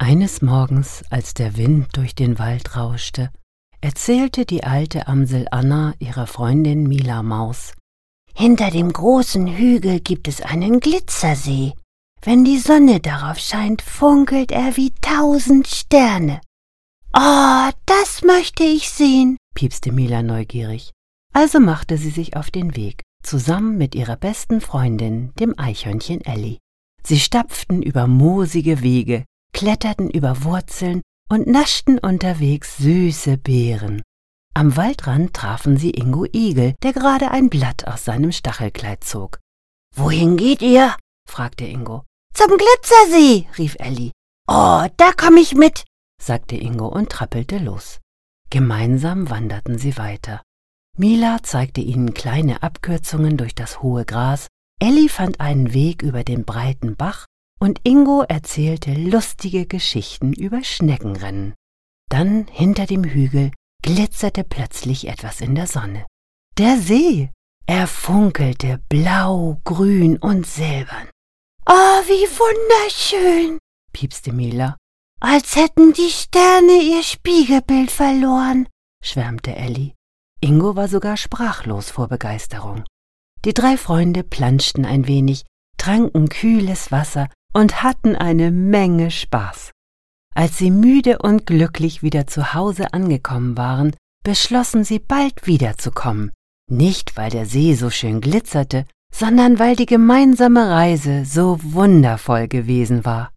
Eines Morgens, als der Wind durch den Wald rauschte, erzählte die alte Amsel Anna ihrer Freundin Mila Maus: Hinter dem großen Hügel gibt es einen Glitzersee. Wenn die Sonne darauf scheint, funkelt er wie 1000 Sterne. »Oh, das möchte ich sehen«, piepste Mila neugierig. Also machte sie sich auf den Weg, zusammen mit ihrer besten Freundin, dem Eichhörnchen Elli. Sie stapften über moosige Wege, kletterten über Wurzeln und naschten unterwegs süße Beeren. Am Waldrand trafen sie Ingo Igel, der gerade ein Blatt aus seinem Stachelkleid zog. »Wohin geht ihr?« fragte Ingo. »Zum Glitzersee«, rief Elli. »Oh, da komm ich mit«, sagte Ingo und trappelte los. Gemeinsam wanderten sie weiter. Mila zeigte ihnen kleine Abkürzungen durch das hohe Gras, Elli fand einen Weg über den breiten Bach und Ingo erzählte lustige Geschichten über Schneckenrennen. Dann, hinter dem Hügel, glitzerte plötzlich etwas in der Sonne. Der See! Er funkelte blau, grün und silbern. »Oh, wie wunderschön«, piepste Mila. »Als hätten die Sterne ihr Spiegelbild verloren«, schwärmte Elli. Ingo war sogar sprachlos vor Begeisterung. Die 3 Freunde planschten ein wenig, tranken kühles Wasser und hatten eine Menge Spaß. Als sie müde und glücklich wieder zu Hause angekommen waren, beschlossen sie, bald wiederzukommen. Nicht, weil der See so schön glitzerte, sondern weil die gemeinsame Reise so wundervoll gewesen war.